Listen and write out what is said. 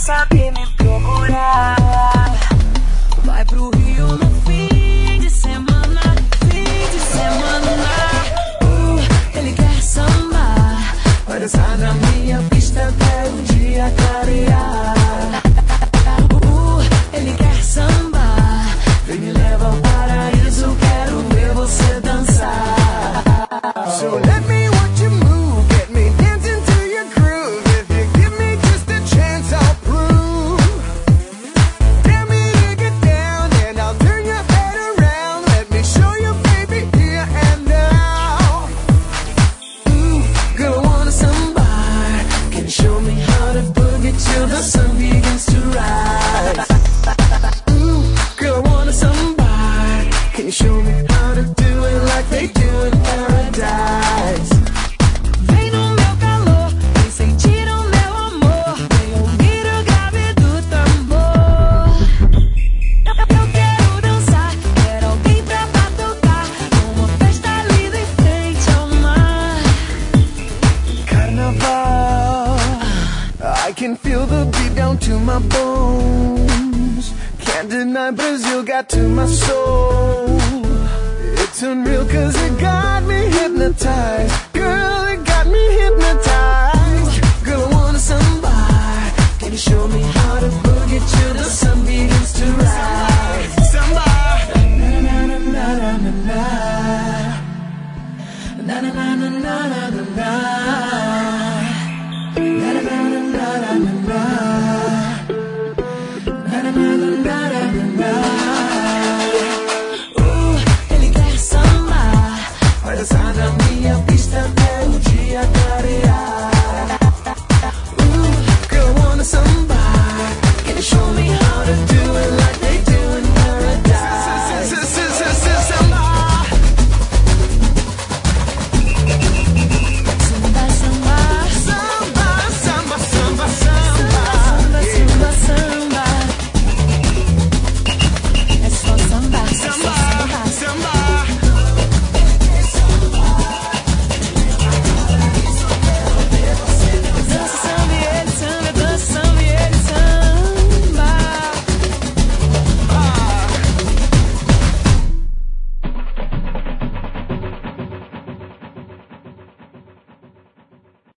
sabe me procurar. Vai pro Rio no fim de semana, ele quer sambar, vai dançar na minha pista até o dia clarear. Ele quer sambar, vem me leva ao paraíso, quero ver você dançar. So let me watch you move, get me dancing to your groove. If you give me just a chance, I'll prove. Tell me to get down and I'll turn your head around. Let me show you, baby, here and now. Ooh, girl, I wanna somebody. Can you show me how to boogie till the sun begins to rise? Ooh, girl, I wanna somebody. Can you show me how to do it like they do in paradise? Vem no meu calor, vem sentir o meu amor, vem ouvir o grave do tambor. Eu quero dançar, quero alguém pra batucar, uma festa linda em frente ao mar. Carnaval, I can feel the beat down to my bones. Can't deny Brazil got to my soul. It's unreal cause it got me hypnotized. Girl, it got me hypnotized.